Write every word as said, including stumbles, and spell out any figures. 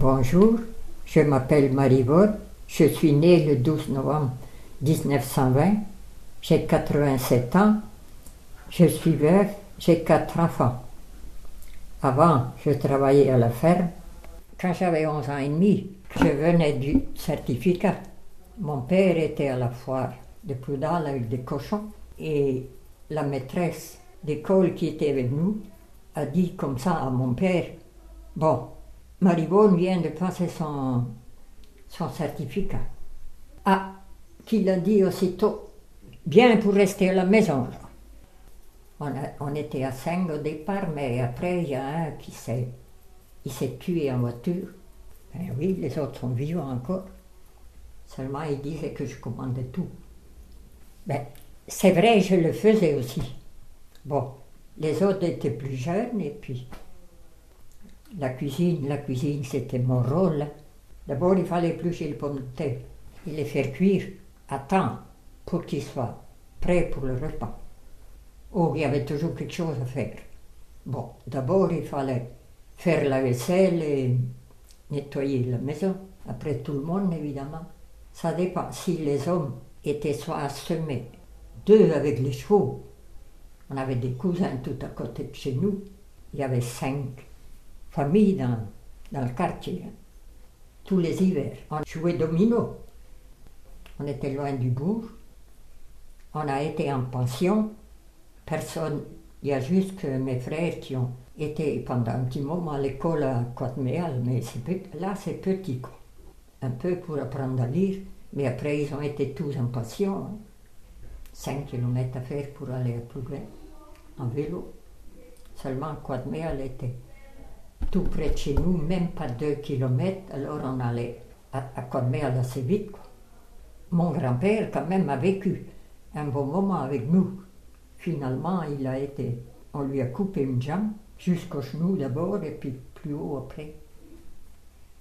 Bonjour, je m'appelle Marie-Vaude, je suis née le douze novembre mille neuf cent vingt, j'ai quatre-vingt-sept ans, je suis veuve, j'ai quatre enfants. Avant, je travaillais à la ferme. Quand j'avais onze ans et demi, je venais du certificat. Mon père était à la foire de Prud'Al avec des cochons et la maîtresse d'école qui était avec nous a dit comme ça à mon père, « Bon, Marie-Vaude vient de passer son, son certificat. » Ah, qu'il a dit aussitôt, « Bien pour rester à la maison. » On, a, on était à cinq au départ, mais après il y a un qui s'est, il s'est tué en voiture. Ben oui, les autres sont vivants encore. Seulement il disait que je commandais tout. Ben, c'est vrai, je le faisais aussi. Bon, les autres étaient plus jeunes et puis la cuisine, la cuisine c'était mon rôle. D'abord il fallait éplucher les pommes de terre et les faire cuire à temps pour qu'ils soient prêts pour le repas. Oh, il y avait toujours quelque chose à faire. Bon, d'abord il fallait faire la vaisselle et nettoyer la maison. Après tout le monde évidemment. Ça dépend. Si les hommes étaient soit à semer, deux avec les chevaux. On avait des cousins tout à côté de chez nous. Il y avait cinq familles dans, dans le quartier. Hein. Tous les hivers, on jouait domino. On était loin du bourg. On a été en pension. Personne, il y a juste que mes frères qui ont été pendant un petit moment à l'école à Coatméal, mais c'est, là c'est petit quoi. Un peu pour apprendre à lire, mais après ils ont été tous en pension. Hein. cinq kilomètres à faire pour aller à Plouguin, en vélo. Seulement Coatméal était tout près de chez nous, même pas deux kilomètres, alors on allait à, à Coatméal assez vite. Quoi. Mon grand-père quand même a vécu un bon moment avec nous. Finalement, il a été, on lui a coupé une jambe, jusqu'au genou d'abord et puis plus haut après.